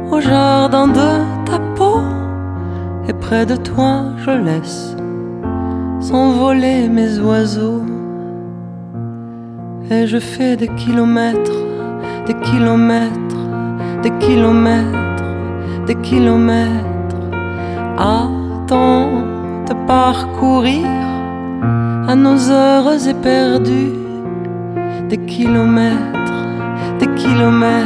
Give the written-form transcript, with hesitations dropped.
au jardin de ta peau, et près de toi je laisse s'envoler mes oiseaux. Et je fais des kilomètres, des kilomètres, des kilomètres, des kilomètres, à tant de parcourir à nos heures éperdues. Des kilomètres, des kilomètres.